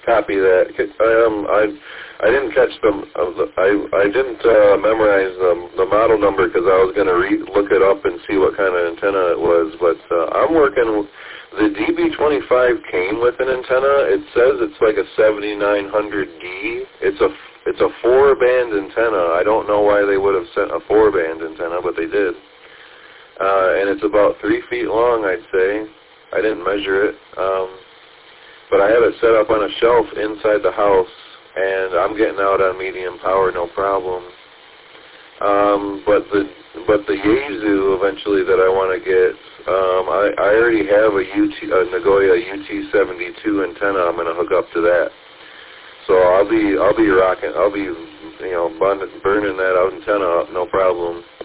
copy that. I didn't catch them. I didn't memorize the model number because I was going to look it up and see what kind of antenna it was. But I'm working. The DB25 came with an antenna. It says it's like a 7900D. It's a 4-band antenna. I don't know why they would have sent a 4-band antenna, but they did. And it's about 3 feet long, I'd say. I didn't measure it. But I have it set up on a shelf inside the house, and I'm getting out on medium power, no problem. But the Yaesu eventually that I want to get, I already have a Nagoya UT72 antenna. I'm going to hook up to that. So I'll be rocking. I'll be burning that antenna up, no problem.